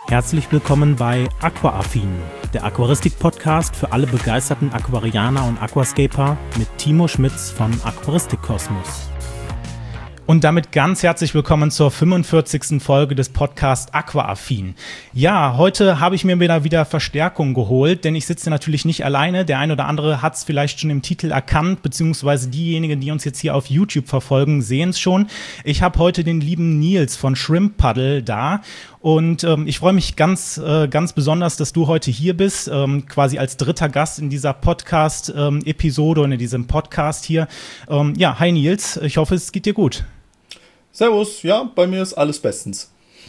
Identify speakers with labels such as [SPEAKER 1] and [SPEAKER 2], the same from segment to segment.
[SPEAKER 1] Herzlich willkommen bei Aquaaffin, der Aquaristik-Podcast für alle begeisterten Aquarianer und Aquascaper mit Timo Schmitz von Aquaristik Kosmos. Und damit ganz herzlich willkommen zur 45. Folge des Podcasts Aquaaffin. Ja, heute habe ich mir wieder Verstärkung geholt, denn ich sitze natürlich nicht alleine. Der ein oder andere hat es vielleicht schon im Titel erkannt, beziehungsweise diejenigen, die uns jetzt hier auf YouTube verfolgen, sehen es schon. Ich habe heute den lieben Nils von Shrimp Puddle da. Und ich freue mich ganz besonders, dass du heute hier bist, quasi als dritter Gast in dieser Podcast-Episode und in diesem Podcast hier. Ja, hi Nils, ich hoffe, es geht dir gut.
[SPEAKER 2] Servus, ja, bei mir ist alles bestens.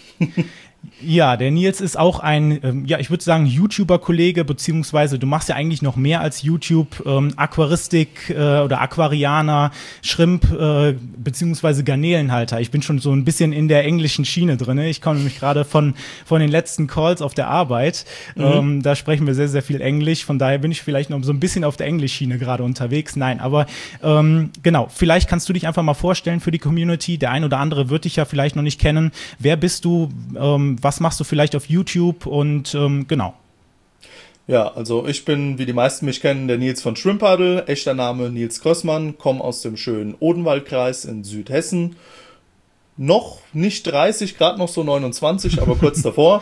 [SPEAKER 1] Ja, der Nils ist auch ein, ich würde sagen, YouTuber-Kollege, beziehungsweise du machst ja eigentlich noch mehr als YouTube, Aquaristik oder Aquarianer, Shrimp, beziehungsweise Garnelenhalter. Ich bin schon so ein bisschen in der englischen Schiene drin. Ich komme nämlich gerade von den letzten Calls auf der Arbeit. Da sprechen wir sehr, sehr viel Englisch. Von daher bin ich vielleicht noch so ein bisschen auf der Englisch-Schiene gerade unterwegs. Nein, aber genau, vielleicht kannst du dich einfach mal vorstellen für die Community. Der ein oder andere wird dich ja vielleicht noch nicht kennen. Wer bist du? Was machst du vielleicht auf YouTube und genau.
[SPEAKER 2] Ja, also ich bin, wie die meisten mich kennen, der Nils von Shrimp Puddle, echter Name Nils Grossmann, komme aus dem schönen Odenwaldkreis in Südhessen. Noch nicht 30, gerade noch so 29, aber kurz davor.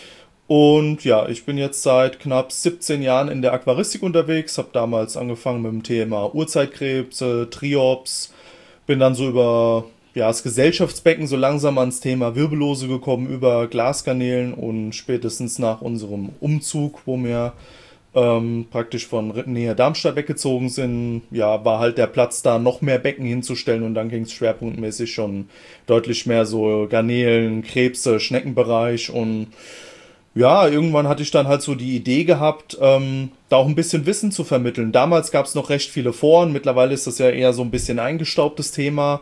[SPEAKER 2] Und ja, ich bin jetzt seit knapp 17 Jahren in der Aquaristik unterwegs, habe damals angefangen mit dem Thema Urzeitkrebse, Triops, bin dann so über das Gesellschaftsbecken so langsam ans Thema Wirbellose gekommen, über Glasgarnelen, und spätestens nach unserem Umzug, wo wir praktisch von Nähe Darmstadt weggezogen sind, war halt der Platz da, noch mehr Becken hinzustellen, und dann ging es schwerpunktmäßig schon deutlich mehr so Garnelen, Krebse, Schneckenbereich, und ja, irgendwann hatte ich dann halt so die Idee gehabt, da auch ein bisschen Wissen zu vermitteln. Damals gab es noch recht viele Foren, mittlerweile ist das ja eher so ein bisschen eingestaubtes Thema.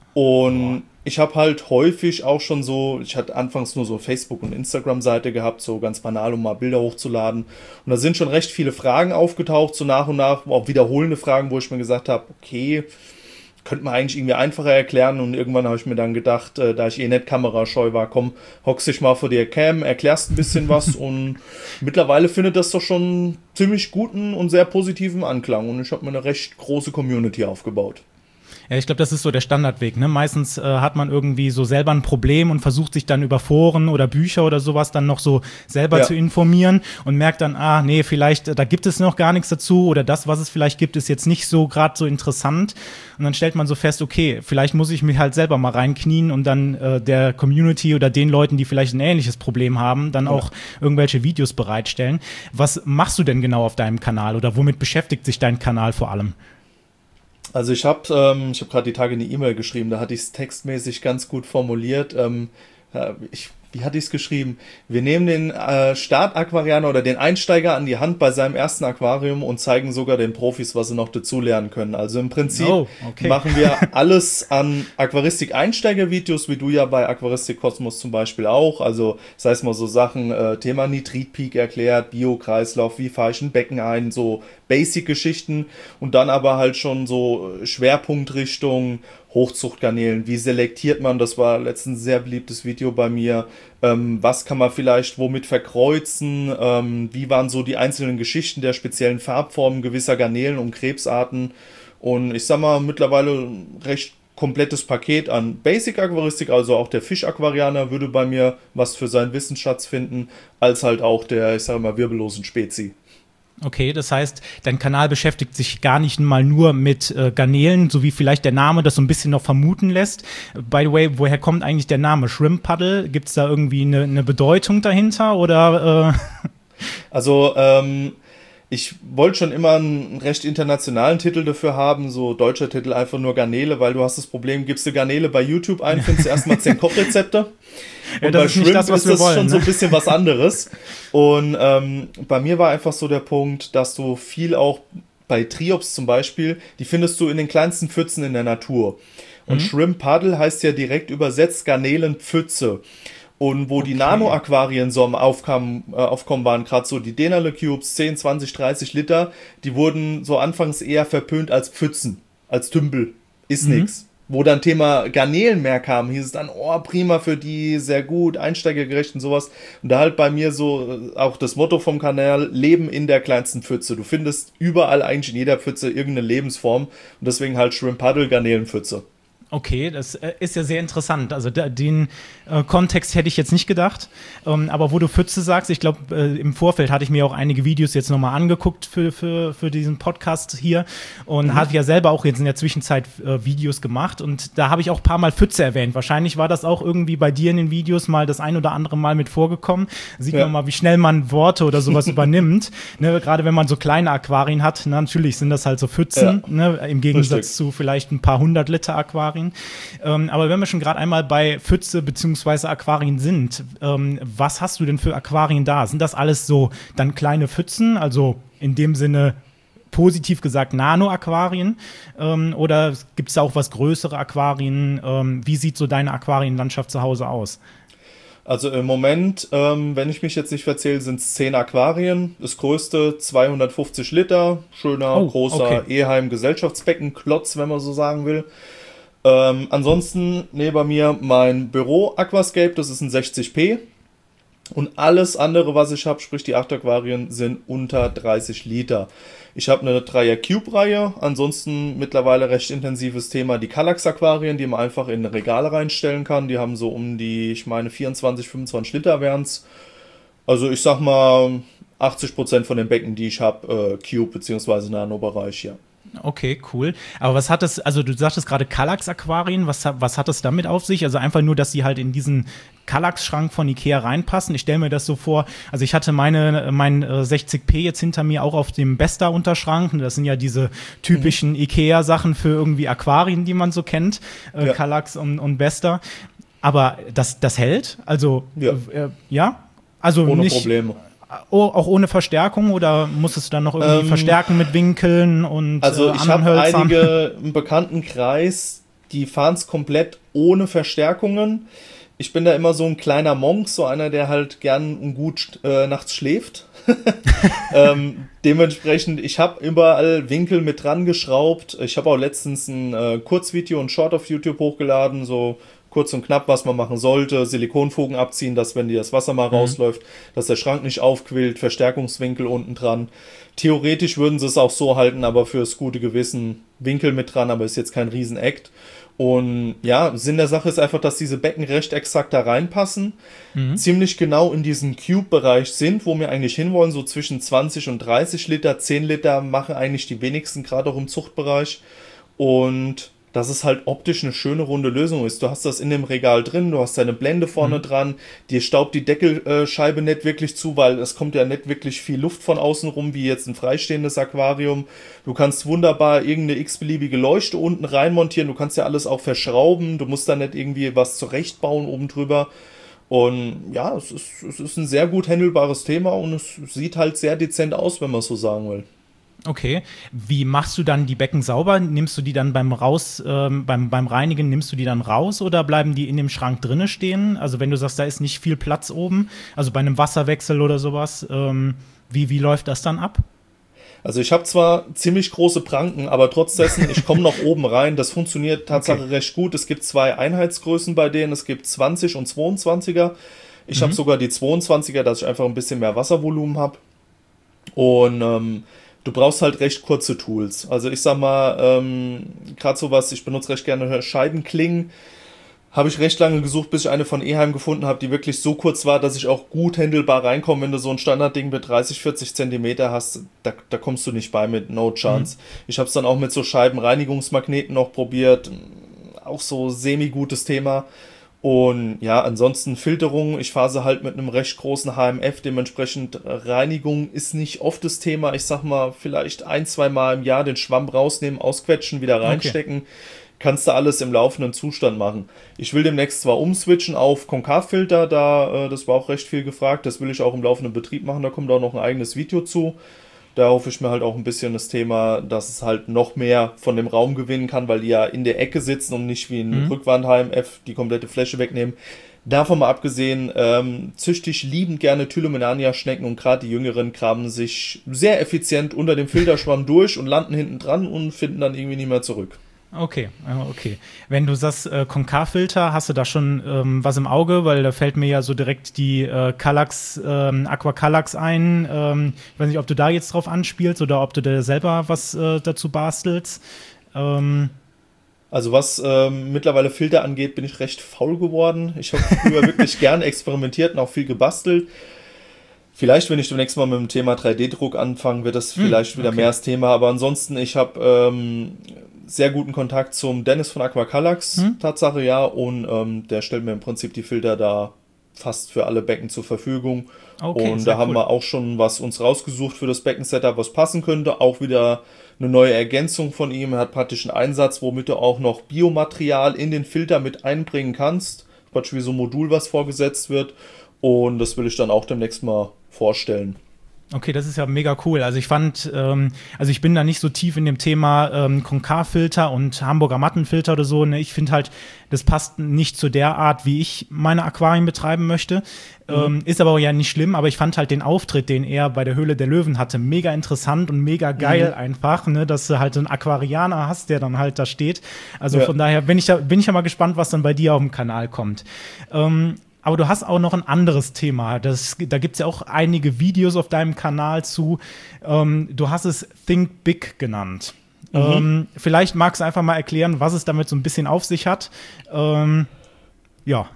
[SPEAKER 2] Und ich habe halt häufig auch schon so, ich hatte anfangs nur so Facebook- und Instagram-Seite gehabt, so ganz banal, um mal Bilder hochzuladen. Und da sind schon recht viele Fragen aufgetaucht, so nach und nach, auch wiederholende Fragen, wo ich mir gesagt habe, okay, könnte man eigentlich irgendwie einfacher erklären. Und irgendwann habe ich mir dann gedacht, da ich nicht kamerascheu war, komm, hockst dich mal vor der Cam, erklärst ein bisschen was. Und mittlerweile findet das doch schon ziemlich guten und sehr positiven Anklang. Und ich habe mir eine recht große Community aufgebaut.
[SPEAKER 1] Ja, ich glaube, das ist so der Standardweg, ne? Meistens hat man irgendwie so selber ein Problem und versucht sich dann über Foren oder Bücher oder sowas dann noch so selber zu informieren und merkt dann, vielleicht, da gibt es noch gar nichts dazu, oder das, was es vielleicht gibt, ist jetzt nicht so gerade so interessant. Und dann stellt man so fest, okay, vielleicht muss ich mich halt selber mal reinknien und dann der Community oder den Leuten, die vielleicht ein ähnliches Problem haben, dann auch irgendwelche Videos bereitstellen. Was machst du denn genau auf deinem Kanal, oder womit beschäftigt sich dein Kanal vor allem?
[SPEAKER 2] Also ich hab gerade die Tage eine E-Mail geschrieben, da hatte ich es textmäßig ganz gut formuliert. Wie hatte ich es geschrieben? Wir nehmen den Startaquarianer oder den Einsteiger an die Hand bei seinem ersten Aquarium und zeigen sogar den Profis, was sie noch dazulernen können. Also im Prinzip machen wir alles an Aquaristik-Einsteiger-Videos, wie du ja bei Aquaristik Kosmos zum Beispiel auch. Also sei es mal so Sachen, Thema Nitritpeak erklärt, Biokreislauf, wie fahre ich ein Becken ein, so Basic-Geschichten, und dann aber halt schon so Schwerpunktrichtung Hochzuchtgarnelen, wie selektiert man, das war letztens ein sehr beliebtes Video bei mir, was kann man vielleicht womit verkreuzen, wie waren so die einzelnen Geschichten der speziellen Farbformen gewisser Garnelen und Krebsarten, und ich sag mal, mittlerweile ein recht komplettes Paket an Basic-Aquaristik, also auch der Fischaquarianer würde bei mir was für seinen Wissensschatz finden, als halt auch der, ich sage mal, wirbellosen Spezi.
[SPEAKER 1] Okay, das heißt, dein Kanal beschäftigt sich gar nicht mal nur mit Garnelen, so wie vielleicht der Name das so ein bisschen noch vermuten lässt. By the way, woher kommt eigentlich der Name Shrimp Puddle? Gibt es da irgendwie eine Bedeutung dahinter, oder?
[SPEAKER 2] Also, ich wollte schon immer einen recht internationalen Titel dafür haben, so deutscher Titel einfach nur Garnele, weil du hast das Problem, gibst du Garnele bei YouTube ein, findest du erstmal 10 Kochrezepte. Und bei Shrimp ist das schon so ein bisschen was anderes. Und bei mir war einfach so der Punkt, dass du viel auch bei Triops zum Beispiel, die findest du in den kleinsten Pfützen in der Natur. Und Shrimp Puddle heißt ja direkt übersetzt Garnelenpfütze. Und wo die Nano-Aquarien so am Aufkommen waren, gerade so die Denali Cubes, 10, 20, 30 Liter, die wurden so anfangs eher verpönt als Pfützen, als Tümpel. Ist nix. wo dann Thema Garnelen mehr kam, hieß es dann, oh, prima für die, sehr gut, einsteigergerecht und sowas. Und da halt bei mir so auch das Motto vom Kanal, Leben in der kleinsten Pfütze. Du findest überall eigentlich in jeder Pfütze irgendeine Lebensform und deswegen halt Shrimp Paddle, Garnelenpfütze.
[SPEAKER 1] Okay, das ist ja sehr interessant. Also den Kontext hätte ich jetzt nicht gedacht. Aber wo du Pfütze sagst, ich glaube, im Vorfeld hatte ich mir auch einige Videos jetzt nochmal angeguckt für diesen Podcast hier und habe ja selber auch jetzt in der Zwischenzeit Videos gemacht und da habe ich auch ein paar Mal Pfütze erwähnt. Wahrscheinlich war das auch irgendwie bei dir in den Videos mal das ein oder andere Mal mit vorgekommen. Sieht man mal, wie schnell man Worte oder sowas übernimmt. Ne, gerade wenn man so kleine Aquarien hat, natürlich sind das halt so Pfützen, ne, im Gegensatz zu vielleicht ein paar 100 Liter Aquarien. Aber wenn wir schon gerade einmal bei Pfütze bzw. Aquarien sind, was hast du denn für Aquarien da? Sind das alles so dann kleine Pfützen, also in dem Sinne positiv gesagt Nano-Aquarien? Oder gibt es da auch was größere Aquarien? Wie sieht so deine Aquarienlandschaft zu Hause aus?
[SPEAKER 2] Also im Moment, wenn ich mich jetzt nicht verzähle, sind es 10 Aquarien. Das größte 250 Liter, schöner, großer Eheim-Gesellschaftsbecken-Klotz, wenn man so sagen will. Ansonsten neben mir mein Büro Aquascape, das ist ein 60p. Und alles andere, was ich habe, sprich die 8 Aquarien, sind unter 30 Liter. Ich habe eine 3er Cube-Reihe, ansonsten mittlerweile recht intensives Thema die Kallax-Aquarien, die man einfach in Regale reinstellen kann. Die haben so um die, ich meine 24, 25 Liter wären's. Also ich sag mal 80% von den Becken, die ich habe, Cube bzw. Nano-Bereich, ja.
[SPEAKER 1] Okay, cool. Aber was hat das, also du sagtest gerade Kallax-Aquarien, was hat das damit auf sich? Also einfach nur, dass sie halt in diesen Kallax-Schrank von Ikea reinpassen. Ich stelle mir das so vor, also ich hatte mein 60p jetzt hinter mir auch auf dem Besta-Unterschrank. Das sind ja diese typischen Ikea-Sachen für irgendwie Aquarien, die man so kennt, Kallax und Besta. Aber das hält? Also, ja? Also
[SPEAKER 2] ohne
[SPEAKER 1] nicht
[SPEAKER 2] Probleme.
[SPEAKER 1] Auch ohne Verstärkung oder musstest du dann noch irgendwie verstärken mit Winkeln und
[SPEAKER 2] also ich
[SPEAKER 1] anderen
[SPEAKER 2] habe
[SPEAKER 1] Hölzern?
[SPEAKER 2] einige im Bekanntenkreis, die fahren es komplett ohne Verstärkungen. Ich bin da immer so ein kleiner Monk, so einer, der halt gern und gut nachts schläft. Dementsprechend, ich habe überall Winkel mit dran geschraubt. Ich habe auch letztens ein Kurzvideo und Short auf YouTube hochgeladen, so kurz und knapp, was man machen sollte. Silikonfugen abziehen, dass wenn dir das Wasser mal rausläuft, dass der Schrank nicht aufquillt, Verstärkungswinkel unten dran. Theoretisch würden sie es auch so halten, aber fürs gute Gewissen Winkel mit dran, aber ist jetzt kein Riesen-Act. Und ja, Sinn der Sache ist einfach, dass diese Becken recht exakt da reinpassen, ziemlich genau in diesem Cube-Bereich sind, wo wir eigentlich hinwollen, so zwischen 20 und 30 Liter, 10 Liter machen eigentlich die wenigsten, gerade auch im Zuchtbereich. Und dass es halt optisch eine schöne runde Lösung ist. Du hast das in dem Regal drin, du hast deine Blende vorne dran, dir staubt die Deckelscheibe nicht wirklich zu, weil es kommt ja nicht wirklich viel Luft von außen rum, wie jetzt ein freistehendes Aquarium. Du kannst wunderbar irgendeine x-beliebige Leuchte unten reinmontieren, du kannst ja alles auch verschrauben, du musst da nicht irgendwie was zurechtbauen oben drüber. Und ja, es ist ein sehr gut handelbares Thema und es sieht halt sehr dezent aus, wenn man es so sagen will.
[SPEAKER 1] Okay. Wie machst du dann die Becken sauber? Nimmst du die dann beim Reinigen, nimmst du die dann raus oder bleiben die in dem Schrank drinne stehen? Also wenn du sagst, da ist nicht viel Platz oben, also bei einem Wasserwechsel oder sowas, wie läuft das dann ab?
[SPEAKER 2] Also ich habe zwar ziemlich große Pranken, aber trotz dessen, ich komme noch oben rein. Das funktioniert Tatsache recht gut. Es gibt 2 Einheitsgrößen bei denen. Es gibt 20 und 22er. Ich habe sogar die 22er, dass ich einfach ein bisschen mehr Wasservolumen habe. Und du brauchst halt recht kurze Tools. Also ich sag mal, gerade sowas, ich benutze recht gerne Scheibenklingen. Habe ich recht lange gesucht, bis ich eine von Eheim gefunden habe, die wirklich so kurz war, dass ich auch gut handelbar reinkomme. Wenn du so ein Standardding mit 30, 40 Zentimeter hast, da kommst du nicht bei mit no chance. Ich habe es dann auch mit so Scheibenreinigungsmagneten noch probiert. Auch so semi-gutes Thema. Und ja, ansonsten Filterung, ich phase halt mit einem recht großen HMF, dementsprechend Reinigung ist nicht oft das Thema. Ich sag mal, vielleicht 1-2 Mal im Jahr den Schwamm rausnehmen, ausquetschen, wieder reinstecken. Okay. Kannst du alles im laufenden Zustand machen. Ich will demnächst zwar umswitchen auf Konkavfilter, das war auch recht viel gefragt, das will ich auch im laufenden Betrieb machen, da kommt auch noch ein eigenes Video zu. Da hoffe ich mir halt auch ein bisschen das Thema, dass es halt noch mehr von dem Raum gewinnen kann, weil die ja in der Ecke sitzen und nicht wie ein Rückwand-HMF die komplette Fläche wegnehmen. Davon mal abgesehen, züchte ich liebend gerne Tylomenania-Schnecken und gerade die Jüngeren graben sich sehr effizient unter dem Filterschwamm durch und landen hinten dran und finden dann irgendwie nicht mehr zurück.
[SPEAKER 1] Okay. Wenn du sagst Konkav-Filter, hast du da schon was im Auge? Weil da fällt mir ja so direkt die Kallax, Aqua Kallax ein. Ich weiß nicht, ob du da jetzt drauf anspielst oder ob du da selber was dazu bastelst.
[SPEAKER 2] Also was mittlerweile Filter angeht, bin ich recht faul geworden. Ich habe früher wirklich gern experimentiert und auch viel gebastelt. Vielleicht, wenn ich demnächst mal mit dem Thema 3D-Druck anfange, wird das vielleicht wieder mehr das Thema. Aber ansonsten, ich habe sehr guten Kontakt zum Dennis von Aqua Kallax, Tatsache, ja. Und der stellt mir im Prinzip die Filter da fast für alle Becken zur Verfügung. Okay, und da haben wir auch schon was uns rausgesucht für das Becken-Setup, was passen könnte. Auch wieder eine neue Ergänzung von ihm. Er hat praktisch einen Einsatz, womit du auch noch Biomaterial in den Filter mit einbringen kannst. Praktisch wie so ein Modul, was vorgesetzt wird. Und das will ich dann auch demnächst mal vorstellen.
[SPEAKER 1] Okay, das ist ja mega cool. Also ich fand, also ich bin da nicht so tief in dem Thema Konkav-Filter und Hamburger Mattenfilter oder so. Ne? Ich finde halt, das passt nicht zu der Art, wie ich meine Aquarien betreiben möchte. Ist aber ja nicht schlimm, aber ich fand halt den Auftritt, den er bei der Höhle der Löwen hatte, mega interessant und mega geil einfach, ne? Dass du halt so einen Aquarianer hast, der dann halt da steht. Also von daher bin ich ja mal gespannt, was dann bei dir auf dem Kanal kommt. Aber du hast auch noch ein anderes Thema. Da gibt es ja auch einige Videos auf deinem Kanal zu. Du hast es Think Big genannt. Vielleicht magst du einfach mal erklären, was es damit so ein bisschen auf sich hat. Ja.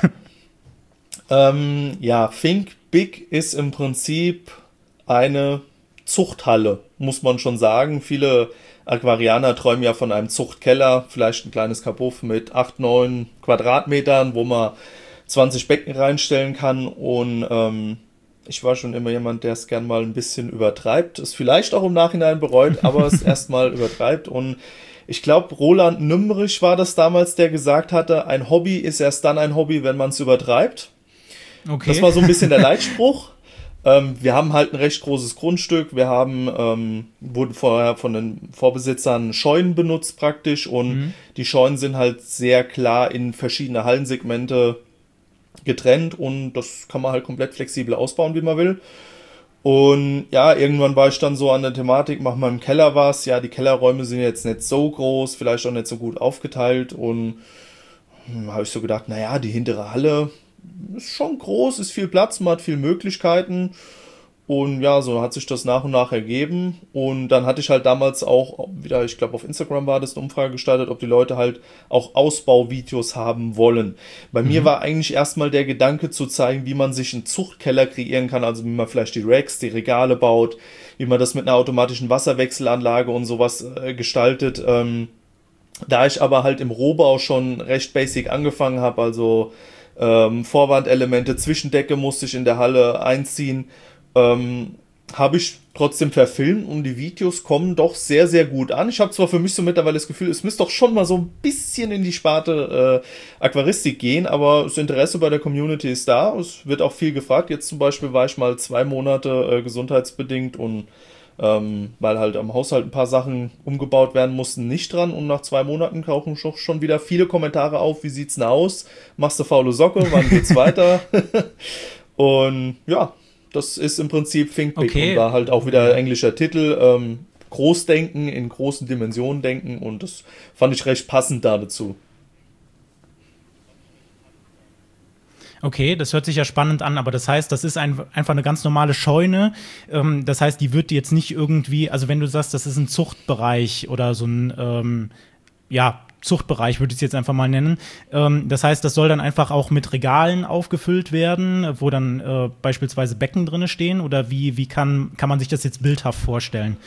[SPEAKER 2] Think Big ist im Prinzip eine Zuchthalle, muss man schon sagen. Viele Aquarianer träumen ja von einem Zuchtkeller, vielleicht ein kleines Kabuff mit 8, 9 Quadratmetern, wo man 20 Becken reinstellen kann. Und ich war schon immer jemand, der es gern mal ein bisschen übertreibt, es vielleicht auch im Nachhinein bereut, aber es erstmal übertreibt. Und ich glaube, Roland Nümmerich war das damals, der gesagt hatte, ein Hobby ist erst dann ein Hobby, wenn man es übertreibt. Okay. Das war so ein bisschen der Leitspruch. Wir haben halt ein recht großes Grundstück. Wir wurden vorher von den Vorbesitzern Scheunen benutzt praktisch. Und die Scheunen sind halt sehr klar in verschiedene Hallensegmente getrennt. Und das kann man halt komplett flexibel ausbauen, wie man will. Und ja, irgendwann war ich dann so an der Thematik, mach mal im Keller was. Ja, die Kellerräume sind jetzt nicht so groß, vielleicht auch nicht so gut aufgeteilt. Und habe ich so gedacht, naja, die hintere Halle ist schon groß, ist viel Platz, man hat viele Möglichkeiten. Und ja, so hat sich das nach und nach ergeben. Und dann hatte ich halt damals auch wieder, ich glaube auf Instagram war das, eine Umfrage gestartet, ob die Leute halt auch Ausbauvideos haben wollen. Bei mir war eigentlich erstmal der Gedanke zu zeigen, wie man sich einen Zuchtkeller kreieren kann, also wie man vielleicht die Racks, die Regale baut, wie man das mit einer automatischen Wasserwechselanlage und sowas gestaltet. Da ich aber halt im Rohbau schon recht basic angefangen habe, also Vorwandelemente, Zwischendecke musste ich in der Halle einziehen, habe ich trotzdem verfilmt und die Videos kommen doch sehr, sehr gut an. Ich habe zwar für mich so mittlerweile das Gefühl, es müsste doch schon mal so ein bisschen in die Sparte Aquaristik gehen, aber das Interesse bei der Community ist da. Es wird auch viel gefragt. Jetzt zum Beispiel war ich mal 2 Monate gesundheitsbedingt und weil halt am Haushalt ein paar Sachen umgebaut werden mussten, nicht dran. Und nach 2 Monaten tauchen schon wieder viele Kommentare auf. Wie sieht's denn aus? Machst du faule Socke? Wann geht's weiter? Und ja, das ist im Prinzip Think Big. Okay. Und da halt auch wieder englischer Titel. Großdenken, in großen Dimensionen denken. Und das fand ich recht passend da dazu.
[SPEAKER 1] Okay, das hört sich ja spannend an, aber das heißt, das ist einfach eine ganz normale Scheune. Das heißt, die wird jetzt nicht irgendwie, also wenn du sagst, das ist ein Zuchtbereich oder so ein, Zuchtbereich würde ich es jetzt einfach mal nennen. Das heißt, das soll dann einfach auch mit Regalen aufgefüllt werden, wo dann beispielsweise Becken drin stehen, oder wie kann man sich das jetzt bildhaft vorstellen?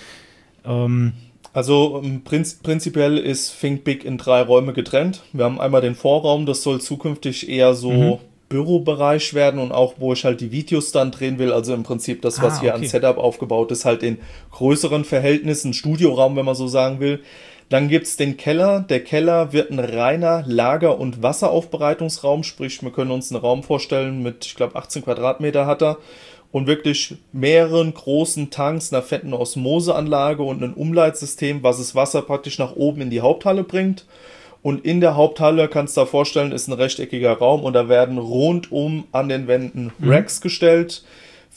[SPEAKER 2] Also prinzipiell ist Think Big in 3 Räume getrennt. Wir haben einmal den Vorraum, das soll zukünftig eher so Bürobereich werden und auch, wo ich halt die Videos dann drehen will, also im Prinzip das, was hier an Setup aufgebaut ist, halt in größeren Verhältnissen, Studioraum, wenn man so sagen will. Dann gibt's den Keller. Der Keller wird ein reiner Lager- und Wasseraufbereitungsraum, sprich, wir können uns einen Raum vorstellen mit, ich glaube, 18 Quadratmeter hat er und wirklich mehreren großen Tanks, einer fetten Osmoseanlage und einem Umleitsystem, was das Wasser praktisch nach oben in die Haupthalle bringt. Und in der Haupthalle, kannst du dir vorstellen, ist ein rechteckiger Raum und da werden rundum an den Wänden Racks gestellt.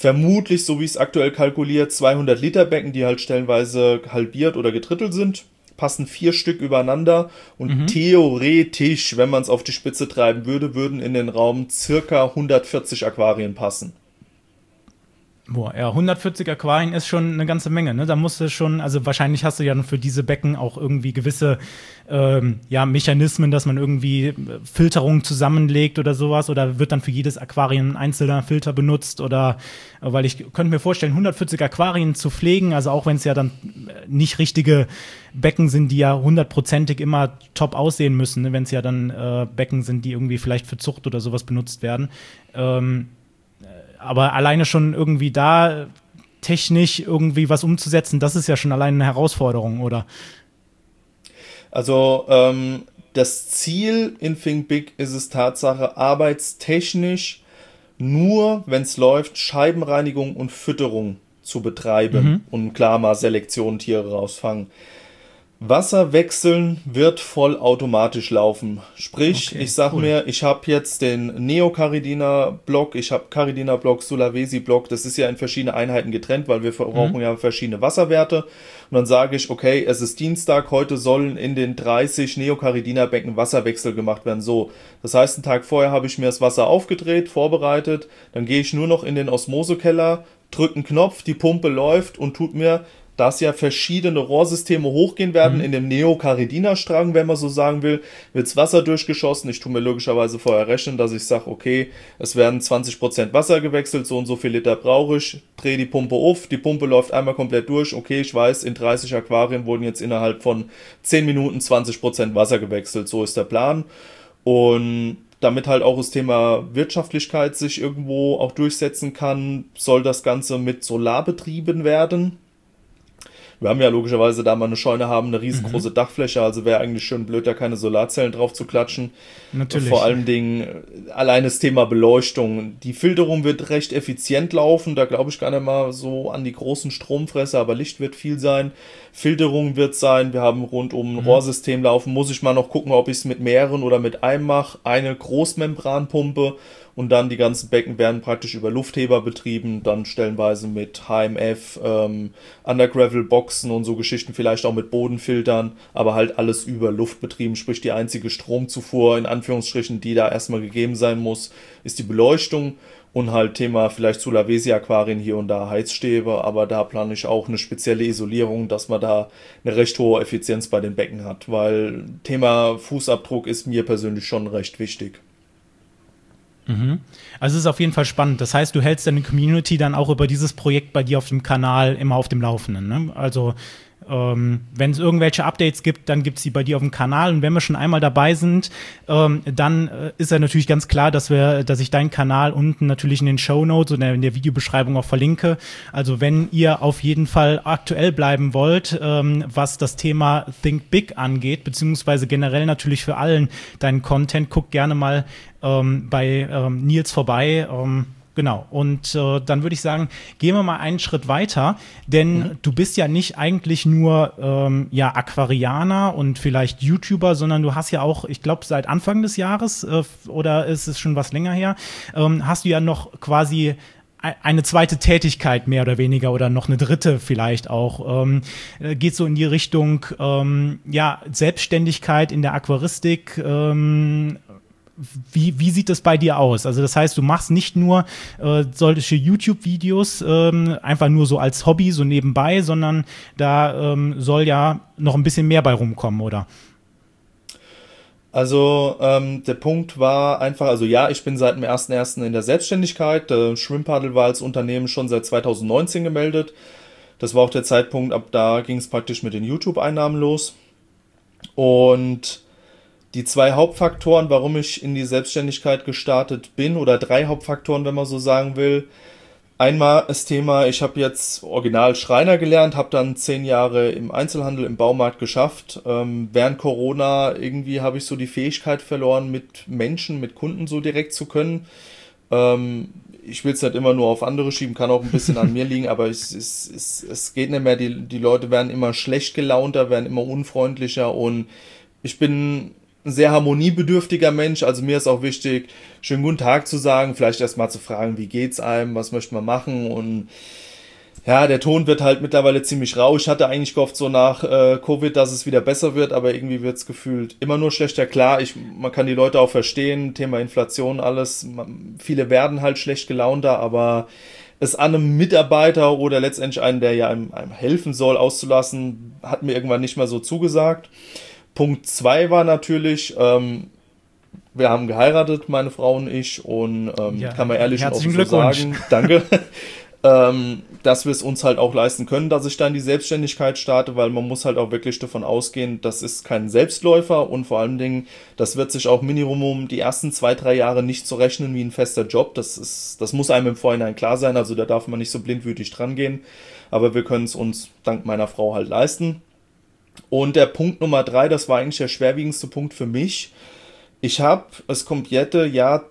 [SPEAKER 2] Vermutlich, so wie es aktuell kalkuliert, 200 Liter Becken, die halt stellenweise halbiert oder gedrittelt sind. passen 4 Stück übereinander und theoretisch, wenn man es auf die Spitze treiben würde, würden in den Raum circa 140 Aquarien passen.
[SPEAKER 1] Boah, ja, 140 Aquarien ist schon eine ganze Menge, ne? Da musst du schon, also wahrscheinlich hast du ja für diese Becken auch irgendwie gewisse Mechanismen, dass man irgendwie Filterungen zusammenlegt oder sowas, oder wird dann für jedes Aquarium ein einzelner Filter benutzt, oder weil ich könnte mir vorstellen, 140 Aquarien zu pflegen, also auch wenn es ja dann nicht richtige Becken sind, die ja 100%ig immer top aussehen müssen, ne? Wenn es ja dann Becken sind, die irgendwie vielleicht für Zucht oder sowas benutzt werden. Aber alleine schon irgendwie da technisch irgendwie was umzusetzen, das ist ja schon alleine eine Herausforderung, oder?
[SPEAKER 2] Also das Ziel in Think Big ist es Tatsache, arbeitstechnisch nur, wenn es läuft, Scheibenreinigung und Fütterung zu betreiben und klar mal Selektion Tiere rausfangen. Wasser wechseln wird vollautomatisch laufen. Sprich, okay, ich sag mir, ich habe jetzt den Neo-Caridina-Block, ich habe Caridina-Block, Sulawesi-Block, das ist ja in verschiedene Einheiten getrennt, weil wir brauchen ja verschiedene Wasserwerte. Und dann sage ich, okay, es ist Dienstag, heute sollen in den 30 Neo-Caridina-Becken Wasserwechsel gemacht werden. So, das heißt, einen Tag vorher habe ich mir das Wasser aufgedreht, vorbereitet, dann gehe ich nur noch in den Osmosekeller, drücke einen Knopf, die Pumpe läuft und tut mir, dass ja verschiedene Rohrsysteme hochgehen werden, in dem Neo-Caridina-Strang, wenn man so sagen will, wirds Wasser durchgeschossen. Ich tue mir logischerweise vorher rechnen, dass ich sage, okay, es werden 20% Wasser gewechselt, so und so viel Liter brauche ich, drehe die Pumpe auf, die Pumpe läuft einmal komplett durch, okay, ich weiß, in 30 Aquarien wurden jetzt innerhalb von 10 Minuten 20% Wasser gewechselt, so ist der Plan. Und damit halt auch das Thema Wirtschaftlichkeit sich irgendwo auch durchsetzen kann, soll das Ganze mit Solar betrieben werden. Wir haben ja logischerweise, da wir eine Scheune haben, eine riesengroße Dachfläche, also wäre eigentlich schön blöd, da keine Solarzellen drauf zu klatschen. Natürlich. Vor allen Dingen allein das Thema Beleuchtung. Die Filterung wird recht effizient laufen, da glaube ich gar nicht mal so an die großen Stromfresser, aber Licht wird viel sein. Filterung wird sein, wir haben rund um ein Rohrsystem laufen, muss ich mal noch gucken, ob ich es mit mehreren oder mit einem mache. Eine Großmembranpumpe. Und dann die ganzen Becken werden praktisch über Luftheber betrieben, dann stellenweise mit HMF, Undergravel-Boxen und so Geschichten, vielleicht auch mit Bodenfiltern, aber halt alles über Luft betrieben, sprich die einzige Stromzufuhr, in Anführungsstrichen, die da erstmal gegeben sein muss, ist die Beleuchtung und halt Thema vielleicht Sulawesi-Aquarien hier und da Heizstäbe, aber da plane ich auch eine spezielle Isolierung, dass man da eine recht hohe Effizienz bei den Becken hat, weil Thema Fußabdruck ist mir persönlich schon recht wichtig.
[SPEAKER 1] Also es ist auf jeden Fall spannend. Das heißt, du hältst deine Community dann auch über dieses Projekt bei dir auf dem Kanal immer auf dem Laufenden, ne? Also wenn es irgendwelche Updates gibt, dann gibt es die bei dir auf dem Kanal. Und wenn wir schon einmal dabei sind, dann ist ja natürlich ganz klar, dass ich deinen Kanal unten natürlich in den Shownotes oder in der Videobeschreibung auch verlinke. Also wenn ihr auf jeden Fall aktuell bleiben wollt, was das Thema Think Big angeht, beziehungsweise generell natürlich für allen deinen Content, guckt gerne mal bei Nils vorbei. Genau, und dann würde ich sagen, gehen wir mal einen Schritt weiter, denn du bist ja nicht eigentlich nur Aquarianer und vielleicht YouTuber, sondern du hast ja auch, ich glaube, seit Anfang des Jahres oder ist es schon was länger her, hast du ja noch quasi eine zweite Tätigkeit mehr oder weniger oder noch eine dritte vielleicht auch. Geht so in die Richtung Selbstständigkeit in der Aquaristik. Wie sieht das bei dir aus? Also das heißt, du machst nicht nur solche YouTube-Videos einfach nur so als Hobby, so nebenbei, sondern da soll ja noch ein bisschen mehr bei rumkommen, oder?
[SPEAKER 2] Also der Punkt war einfach, also ja, ich bin seit dem 1.1. in der Selbstständigkeit. Shrimp Puddle war als Unternehmen schon seit 2019 gemeldet. Das war auch der Zeitpunkt, ab da ging es praktisch mit den YouTube-Einnahmen los. Und die 2 Hauptfaktoren, warum ich in die Selbstständigkeit gestartet bin, oder 3 Hauptfaktoren, wenn man so sagen will. Einmal das Thema, ich habe jetzt original Schreiner gelernt, habe dann 10 Jahre im Einzelhandel, im Baumarkt geschafft. Während Corona irgendwie habe ich so die Fähigkeit verloren, mit Menschen, mit Kunden so direkt zu können. Ich will es nicht immer nur auf andere schieben, kann auch ein bisschen an mir liegen, aber es geht nicht mehr. Die Leute werden immer schlecht gelaunter, werden immer unfreundlicher und ich bin ein sehr harmoniebedürftiger Mensch, also mir ist auch wichtig, schönen guten Tag zu sagen, vielleicht erst mal zu fragen, wie geht's einem, was möchte man machen und Ja, der Ton wird halt mittlerweile ziemlich rau. Ich hatte eigentlich gehofft, so nach Covid, dass es wieder besser wird, aber irgendwie wird es gefühlt immer nur schlechter. Klar, man kann die Leute auch verstehen, Thema Inflation, alles. Viele werden halt schlecht gelaunter, aber es an einem Mitarbeiter oder letztendlich einen, der ja einem helfen soll, auszulassen, hat mir irgendwann nicht mehr so zugesagt. Punkt 2 war natürlich, wir haben geheiratet, meine Frau und ich, und kann man ehrlich und offen so sagen, danke, dass wir es uns halt auch leisten können, dass ich dann die Selbstständigkeit starte, weil man muss halt auch wirklich davon ausgehen, das ist kein Selbstläufer und vor allen Dingen, das wird sich auch Minimum die ersten 2-3 Jahre nicht so rechnen wie ein fester Job. Das muss einem im Vorhinein klar sein, also da darf man nicht so blindwütig dran gehen, aber wir können es uns dank meiner Frau halt leisten. Und der Punkt Nummer 3, das war eigentlich der schwerwiegendste Punkt für mich. Ich habe das komplette Jahr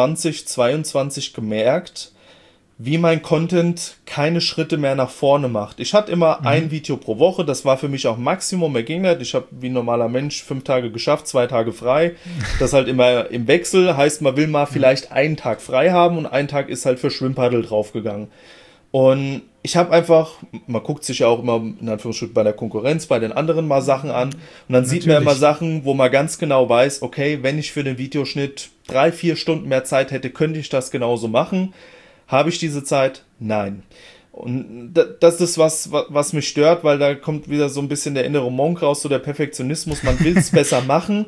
[SPEAKER 2] 2022 gemerkt, wie mein Content keine Schritte mehr nach vorne macht. Ich hatte immer ein Video pro Woche, das war für mich auch Maximum, mehr ging nicht. Ich habe wie ein normaler Mensch 5 Tage geschafft, 2 Tage frei. Das halt immer im Wechsel, heißt man will mal vielleicht einen Tag frei haben und ein Tag ist halt für Schwimmpaddel draufgegangen. Und ich habe einfach, man guckt sich ja auch immer in Anführungsstrichen bei der Konkurrenz, bei den anderen mal Sachen an und dann sieht man immer Sachen, wo man ganz genau weiß, okay, wenn ich für den Videoschnitt 3-4 Stunden mehr Zeit hätte, könnte ich das genauso machen. Habe ich diese Zeit? Nein. Und das ist was mich stört, weil da kommt wieder so ein bisschen der innere Monk raus, so der Perfektionismus, man will es besser machen.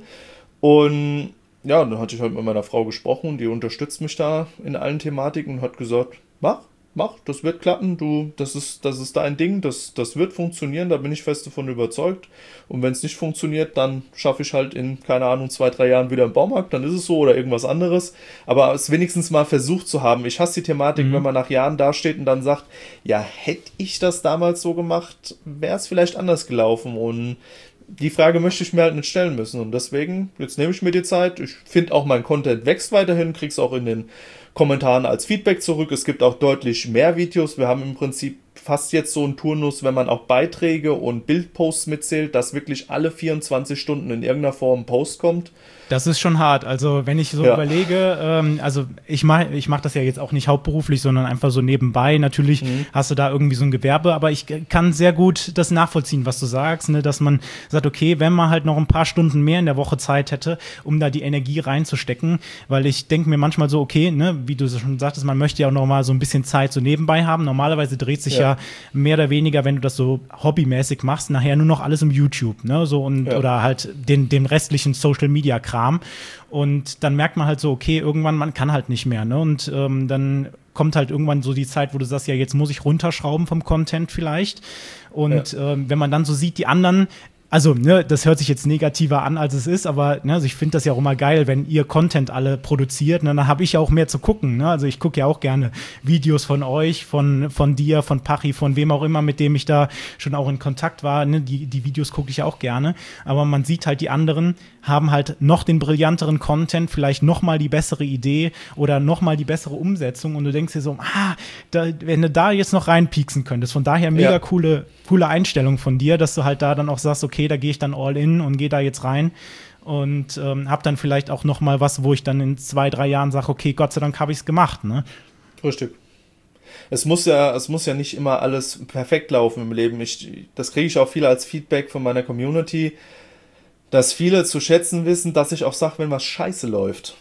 [SPEAKER 2] Und ja, dann hatte ich halt mit meiner Frau gesprochen, die unterstützt mich da in allen Thematiken und hat gesagt, mach, das wird klappen, das ist dein Ding, das wird funktionieren, da bin ich fest davon überzeugt. Und wenn es nicht funktioniert, dann schaffe ich halt in, keine Ahnung, 2-3 Jahren wieder im Baumarkt, dann ist es so oder irgendwas anderes. Aber es wenigstens mal versucht zu haben. Ich hasse die Thematik, wenn man nach Jahren dasteht und dann sagt, ja, hätte ich das damals so gemacht, wäre es vielleicht anders gelaufen. Und die Frage möchte ich mir halt nicht stellen müssen. Und deswegen, jetzt nehme ich mir die Zeit. Ich finde auch, mein Content wächst weiterhin, krieg's auch in den Kommentaren als Feedback zurück. Es gibt auch deutlich mehr Videos. Wir haben im Prinzip fast jetzt so einen Turnus, wenn man auch Beiträge und Bildposts mitzählt, dass wirklich alle 24 Stunden in irgendeiner Form ein Post kommt.
[SPEAKER 1] Das ist schon hart. Also wenn ich so überlege, also ich mach das ja jetzt auch nicht hauptberuflich, sondern einfach so nebenbei. Natürlich hast du da irgendwie so ein Gewerbe, aber ich kann sehr gut das nachvollziehen, was du sagst, ne? Dass man sagt, okay, wenn man halt noch ein paar Stunden mehr in der Woche Zeit hätte, um da die Energie reinzustecken, weil ich denke mir manchmal so, okay, ne, wie du schon sagtest, man möchte ja auch noch mal so ein bisschen Zeit so nebenbei haben. Normalerweise dreht sich ja mehr oder weniger, wenn du das so hobbymäßig machst, nachher nur noch alles um YouTube, ne, so und oder halt den restlichen Social Media Kram. Und dann merkt man halt so, okay, irgendwann, man kann halt nicht mehr, ne? Und dann kommt halt irgendwann so die Zeit, wo du sagst, ja, jetzt muss ich runterschrauben vom Content vielleicht. Und wenn man dann so sieht, die anderen, also, ne, das hört sich jetzt negativer an, als es ist, aber ne, also ich finde das ja auch immer geil, wenn ihr Content alle produziert, ne, dann habe ich ja auch mehr zu gucken, ne? Also ich gucke ja auch gerne Videos von euch, von dir, von Pachi, von wem auch immer, mit dem ich da schon auch in Kontakt war, ne? Die Videos gucke ich ja auch gerne, aber man sieht halt, die anderen haben halt noch den brillanteren Content, vielleicht noch mal die bessere Idee oder noch mal die bessere Umsetzung und du denkst dir so, wenn du da jetzt noch reinpieksen könntest, von daher mega coole Einstellung von dir, dass du halt da dann auch sagst, okay, da gehe ich dann all in und gehe da jetzt rein und habe dann vielleicht auch noch mal was, wo ich dann in 2-3 Jahren sage, okay, Gott sei Dank habe ich es gemacht, ne?
[SPEAKER 2] Richtig. Es muss ja nicht immer alles perfekt laufen im Leben. Das kriege ich auch viel als Feedback von meiner Community, dass viele zu schätzen wissen, dass ich auch sage, wenn was scheiße läuft.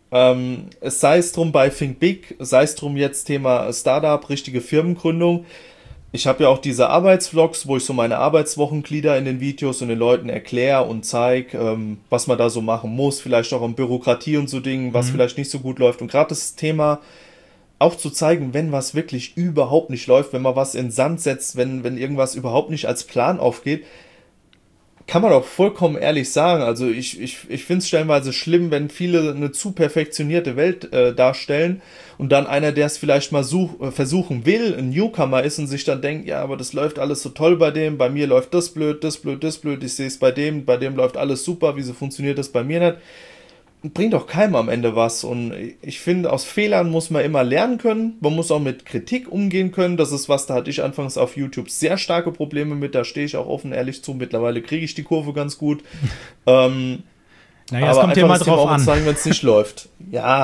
[SPEAKER 2] Es sei es drum bei Think Big, sei es drum jetzt Thema Startup, richtige Firmengründung. Ich habe ja auch diese Arbeitsvlogs, wo ich so meine Arbeitswochenglieder in den Videos und den Leuten erkläre und zeige, was man da so machen muss, vielleicht auch an Bürokratie und so Dingen, was vielleicht nicht so gut läuft. Und gerade das Thema auch zu zeigen, wenn was wirklich überhaupt nicht läuft, wenn man was in den Sand setzt, wenn irgendwas überhaupt nicht als Plan aufgeht, kann man auch vollkommen ehrlich sagen. Also ich finde es stellenweise schlimm, wenn viele eine zu perfektionierte Welt darstellen und dann einer, der es vielleicht mal versuchen will, ein Newcomer ist und sich dann denkt, ja, aber das läuft alles so toll bei dem, bei mir läuft das blöd, ich sehe es bei dem läuft alles super, wieso funktioniert das bei mir nicht? Bringt doch keinem am Ende was und ich finde, aus Fehlern muss man immer lernen können, man muss auch mit Kritik umgehen können, das ist was, da hatte ich anfangs auf YouTube sehr starke Probleme mit, da stehe ich auch offen ehrlich zu, mittlerweile kriege ich die Kurve ganz gut.
[SPEAKER 1] Naja, es kommt ja mal drauf an.
[SPEAKER 2] Sagen, wenn es nicht läuft. Ja,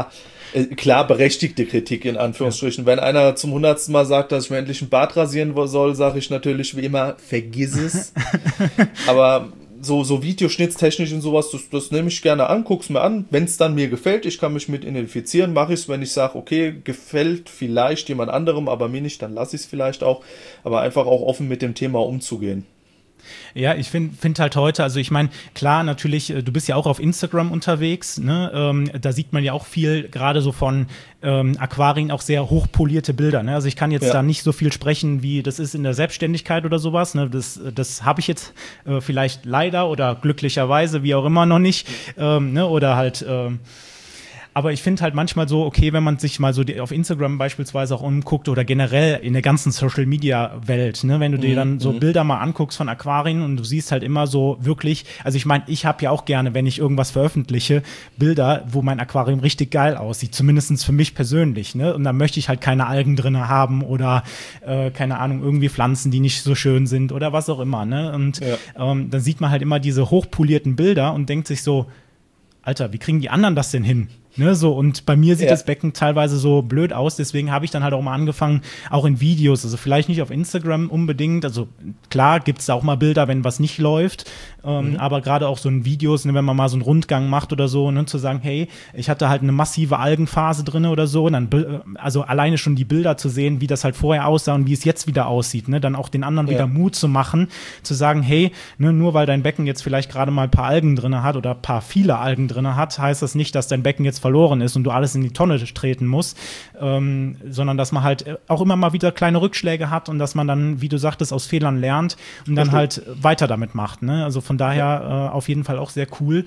[SPEAKER 2] Klar, berechtigte Kritik in Anführungsstrichen. Wenn einer zum 100. Mal sagt, dass ich mir endlich einen Bart rasieren soll, sage ich natürlich wie immer, vergiss es. Aber so Videoschnittstechnisch und sowas, das nehme ich gerne an, guck's mir an. Wenn es dann mir gefällt, ich kann mich mit identifizieren, mache ich es. Wenn ich sage, okay, gefällt vielleicht jemand anderem, aber mir nicht, dann lasse ich es vielleicht auch. Aber einfach auch offen mit dem Thema umzugehen.
[SPEAKER 1] Ja, ich find halt heute, also ich meine, klar, natürlich, du bist ja auch auf Instagram unterwegs, ne? Da sieht man ja auch viel, gerade so von Aquarien, auch sehr hochpolierte Bilder, ne? Also ich kann jetzt da nicht so viel sprechen, wie das ist in der Selbstständigkeit oder sowas, ne? Das habe ich jetzt vielleicht leider oder glücklicherweise, wie auch immer, noch nicht, ne? Oder halt aber ich finde halt manchmal so, okay, wenn man sich mal so auf Instagram beispielsweise auch umguckt oder generell in der ganzen Social-Media-Welt, ne, wenn du dir dann so Bilder mal anguckst von Aquarien und du siehst halt immer so wirklich, also ich meine, ich habe ja auch gerne, wenn ich irgendwas veröffentliche, Bilder, wo mein Aquarium richtig geil aussieht, zumindest für mich persönlich, ne, und da möchte ich halt keine Algen drin haben oder, keine Ahnung, irgendwie Pflanzen, die nicht so schön sind oder was auch immer, ne, und dann sieht man halt immer diese hochpolierten Bilder und denkt sich so, Alter, wie kriegen die anderen das denn hin? Ne, so, und bei mir sieht das Becken teilweise so blöd aus, deswegen habe ich dann halt auch mal angefangen, auch in Videos, also vielleicht nicht auf Instagram unbedingt, also klar gibt's da auch mal Bilder, wenn was nicht läuft, aber gerade auch so in Videos, ne, wenn man mal so einen Rundgang macht oder so, ne, zu sagen, hey, ich hatte halt eine massive Algenphase drin oder so, und dann, also alleine schon die Bilder zu sehen, wie das halt vorher aussah und wie es jetzt wieder aussieht, ne, dann auch den anderen wieder Mut zu machen, zu sagen, hey, ne, nur weil dein Becken jetzt vielleicht gerade mal ein paar Algen drin hat oder viele Algen drin hat, heißt das nicht, dass dein Becken jetzt verloren ist und du alles in die Tonne treten musst, sondern dass man halt auch immer mal wieder kleine Rückschläge hat und dass man dann, wie du sagtest, aus Fehlern lernt und dann halt weiter damit macht, ne? Also von daher auf jeden Fall auch sehr cool.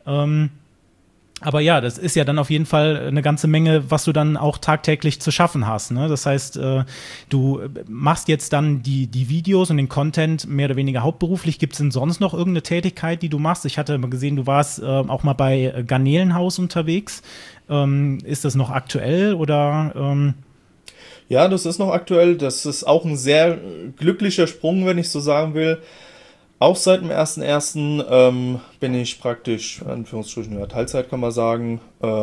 [SPEAKER 1] Aber ja, das ist ja dann auf jeden Fall eine ganze Menge, was du dann auch tagtäglich zu schaffen hast, ne? Das heißt, du machst jetzt dann die Videos und den Content mehr oder weniger hauptberuflich. Gibt es denn sonst noch irgendeine Tätigkeit, die du machst? Ich hatte mal gesehen, du warst auch mal bei Garnelenhaus unterwegs. Ist das noch aktuell oder?
[SPEAKER 2] Ja, das ist noch aktuell. Das ist auch ein sehr glücklicher Sprung, wenn ich so sagen will. Auch seit dem 1.1. Bin ich praktisch, in Anführungsstrichen, ja, Teilzeit kann man sagen,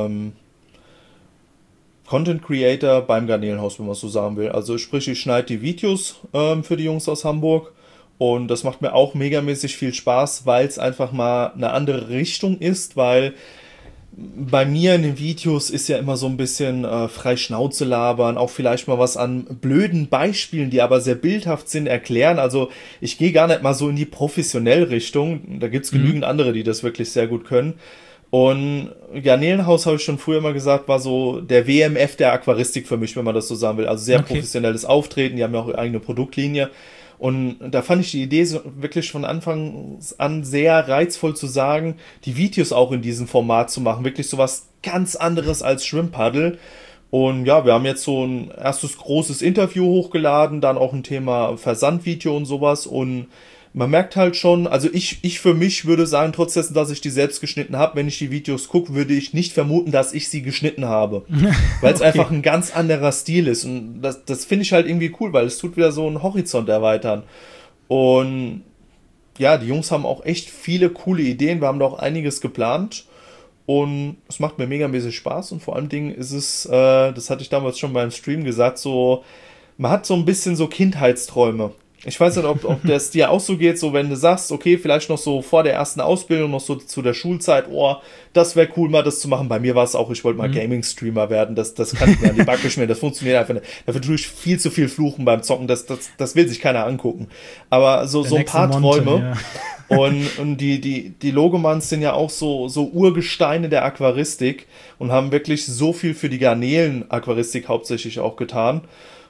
[SPEAKER 2] Content Creator beim Garnelenhaus, wenn man es so sagen will. Also sprich, ich schneide die Videos für die Jungs aus Hamburg und das macht mir auch megamäßig viel Spaß, weil es einfach mal eine andere Richtung ist, weil bei mir in den Videos ist ja immer so ein bisschen frei Schnauze labern, auch vielleicht mal was an blöden Beispielen, die aber sehr bildhaft sind, erklären. Also ich gehe gar nicht mal so in die professionelle Richtung. Da gibt's genügend andere, die das wirklich sehr gut können. Und Garnelenhaus, habe ich schon früher mal gesagt, war so der WMF der Aquaristik für mich, wenn man das so sagen will. Also sehr professionelles Auftreten, die haben ja auch ihre eigene Produktlinie. Und da fand ich die Idee so wirklich von Anfang an sehr reizvoll zu sagen, die Videos auch in diesem Format zu machen. Wirklich sowas ganz anderes als Schwimmpaddel. Und ja, wir haben jetzt so ein erstes großes Interview hochgeladen, dann auch ein Thema Versandvideo und sowas. Und man merkt halt schon, also ich für mich würde sagen, trotz dessen, dass ich die selbst geschnitten habe, wenn ich die Videos gucke, würde ich nicht vermuten, dass ich sie geschnitten habe. Weil es einfach ein ganz anderer Stil ist. Und das finde ich halt irgendwie cool, weil es tut wieder so einen Horizont erweitern. Und ja, die Jungs haben auch echt viele coole Ideen. Wir haben da auch einiges geplant. Und es macht mir megamäßig Spaß. Und vor allem Dingen ist es, das hatte ich damals schon beim Stream gesagt, so, man hat so ein bisschen so Kindheitsträume. Ich weiß nicht, ob das dir auch so geht, so wenn du sagst, okay, vielleicht noch so vor der ersten Ausbildung, noch so zu der Schulzeit, oh, das wäre cool, mal das zu machen. Bei mir war es auch, ich wollte mal Gaming-Streamer werden, das kann ich mir an die Backe schmieren, das funktioniert einfach nicht. Dafür tue ich viel zu viel Fluchen beim Zocken, das will sich keiner angucken. Aber so ein paar Träume. Ja. Und die Logomans sind ja auch so Urgesteine der Aquaristik und haben wirklich so viel für die Garnelen-Aquaristik hauptsächlich auch getan.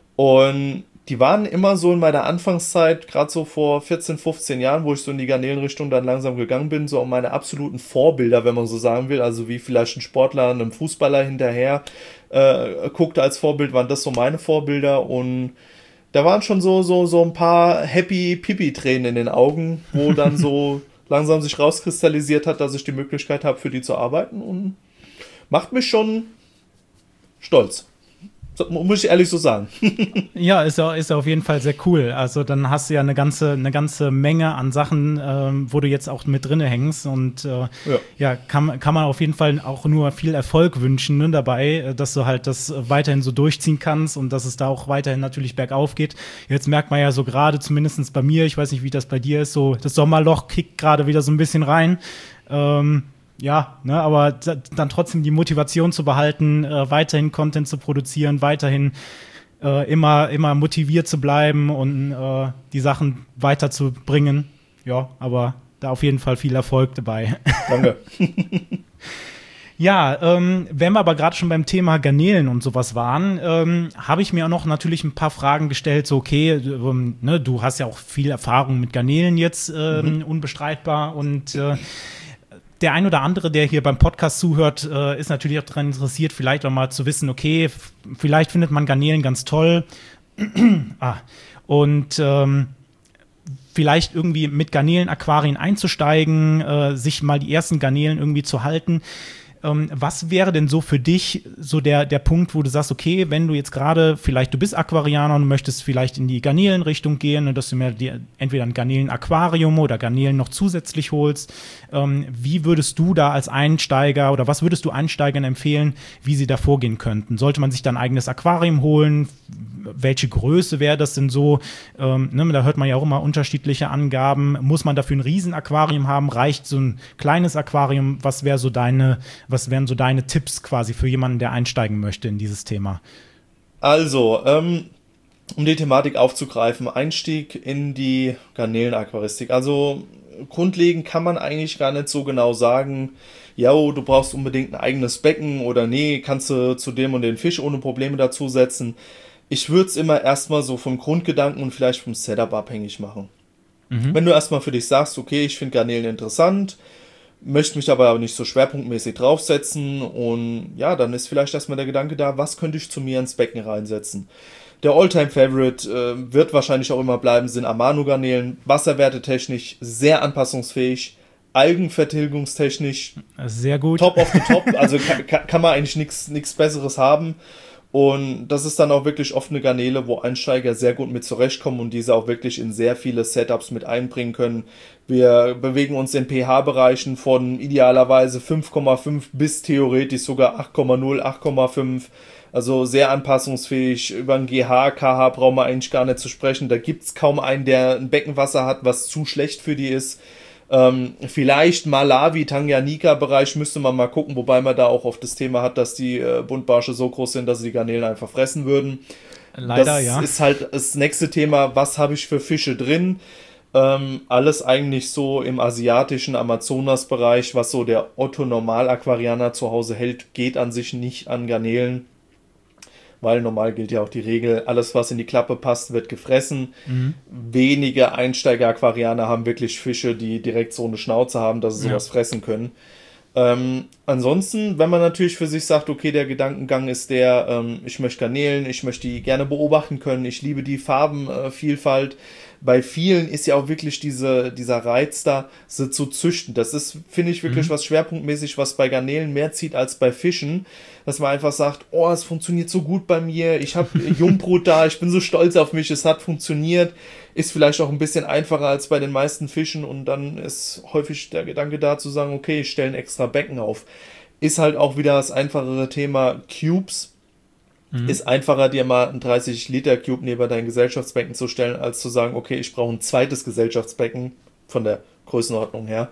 [SPEAKER 2] Und die waren immer so in meiner Anfangszeit, gerade so vor 14, 15 Jahren, wo ich so in die Garnelenrichtung dann langsam gegangen bin, so meine absoluten Vorbilder, wenn man so sagen will, also wie vielleicht ein Sportler einem Fußballer hinterher guckte als Vorbild, waren das so meine Vorbilder und da waren schon so ein paar Happy-Pipi-Tränen in den Augen, wo dann so langsam sich rauskristallisiert hat, dass ich die Möglichkeit habe, für die zu arbeiten und macht mich schon stolz. Muss ich ehrlich so sagen.
[SPEAKER 1] Ja, ist auf jeden Fall sehr cool. Also dann hast du ja eine ganze Menge an Sachen, wo du jetzt auch mit drinne hängst. Und kann man auf jeden Fall auch nur viel Erfolg wünschen, ne, dabei, dass du halt das weiterhin so durchziehen kannst und dass es da auch weiterhin natürlich bergauf geht. Jetzt merkt man ja so gerade, zumindest bei mir, ich weiß nicht, wie das bei dir ist, so das Sommerloch kickt gerade wieder so ein bisschen rein. Aber dann trotzdem die Motivation zu behalten, weiterhin Content zu produzieren, weiterhin immer motiviert zu bleiben und die Sachen weiterzubringen. Ja, aber da auf jeden Fall viel Erfolg dabei.
[SPEAKER 2] Danke.
[SPEAKER 1] Ja, wenn wir aber gerade schon beim Thema Garnelen und sowas waren, habe ich mir auch noch natürlich ein paar Fragen gestellt. So, okay, du hast ja auch viel Erfahrung mit Garnelen jetzt, unbestreitbar. Und der ein oder andere, der hier beim Podcast zuhört, ist natürlich auch daran interessiert, vielleicht auch mal zu wissen, okay, vielleicht findet man Garnelen ganz toll. Vielleicht irgendwie mit Garnelen-Aquarien einzusteigen, sich mal die ersten Garnelen irgendwie zu halten. Was wäre denn so für dich so der Punkt, wo du sagst, okay, wenn du jetzt gerade, vielleicht du bist Aquarianer und möchtest vielleicht in die Garnelenrichtung gehen und dass du mir entweder ein Garnelen-Aquarium oder Garnelen noch zusätzlich holst, wie würdest du da als Einsteiger oder was würdest du Einsteigern empfehlen, wie sie da vorgehen könnten? Sollte man sich da ein eigenes Aquarium holen? Welche Größe wäre das denn so? Da hört man ja auch immer unterschiedliche Angaben. Muss man dafür ein Riesenaquarium haben? Reicht so ein kleines Aquarium? Was wären so deine Tipps quasi für jemanden, der einsteigen möchte in dieses Thema?
[SPEAKER 2] Also, um die Thematik aufzugreifen, Einstieg in die Garnelenaquaristik. Also grundlegend kann man eigentlich gar nicht so genau sagen, ja, du brauchst unbedingt ein eigenes Becken oder nee, kannst du zu dem und den Fisch ohne Probleme dazusetzen. Ich würde es immer erstmal so vom Grundgedanken und vielleicht vom Setup abhängig machen. Wenn du erstmal für dich sagst, okay, ich finde Garnelen interessant, möchte mich aber nicht so schwerpunktmäßig draufsetzen und ja, dann ist vielleicht erstmal der Gedanke da, was könnte ich zu mir ins Becken reinsetzen. Der Alltime-Favorite wird wahrscheinlich auch immer bleiben, sind Amano-Garnelen, wasserwertetechnisch sehr anpassungsfähig, algenvertilgungstechnisch
[SPEAKER 1] sehr gut.
[SPEAKER 2] Top of the top, also kann man eigentlich nichts Besseres haben. Und das ist dann auch wirklich oft eine Garnele, wo Einsteiger sehr gut mit zurechtkommen und diese auch wirklich in sehr viele Setups mit einbringen können. Wir bewegen uns in pH-Bereichen von idealerweise 5,5 bis theoretisch sogar 8,0, 8,5. Also sehr anpassungsfähig. Über ein GH, KH brauchen wir eigentlich gar nicht zu sprechen. Da gibt's kaum einen, der ein Beckenwasser hat, was zu schlecht für die ist. Vielleicht Malawi, Tanganika-Bereich müsste man mal gucken, wobei man da auch oft das Thema hat, dass die Buntbarsche so groß sind, dass sie die Garnelen einfach fressen würden.
[SPEAKER 1] Leider,
[SPEAKER 2] das ist halt das nächste Thema, was habe ich für Fische drin? Alles eigentlich so im asiatischen Amazonas-Bereich, was so der Otto-Normal-Aquarianer zu Hause hält, geht an sich nicht an Garnelen. Weil normal gilt ja auch die Regel, alles was in die Klappe passt, wird gefressen. Wenige Einsteiger-Aquarianer haben wirklich Fische, die direkt so eine Schnauze haben, dass sie sowas fressen können. Ansonsten, wenn man natürlich für sich sagt, okay, der Gedankengang ist der, ich möchte Garnelen, ich möchte die gerne beobachten können, ich liebe die Farbenvielfalt. Bei vielen ist ja auch wirklich dieser Reiz da, sie zu züchten. Das ist, finde ich, wirklich was schwerpunktmäßig, was bei Garnelen mehr zieht als bei Fischen. Dass man einfach sagt, oh, es funktioniert so gut bei mir, ich habe Jungbrut da, ich bin so stolz auf mich, es hat funktioniert. Ist vielleicht auch ein bisschen einfacher als bei den meisten Fischen und dann ist häufig der Gedanke da zu sagen, okay, ich stelle ein extra Becken auf. Ist halt auch wieder das einfachere Thema Cubes. Ist einfacher, dir mal einen 30-Liter-Cube neben dein Gesellschaftsbecken zu stellen, als zu sagen, okay, ich brauche ein zweites Gesellschaftsbecken von der Größenordnung her.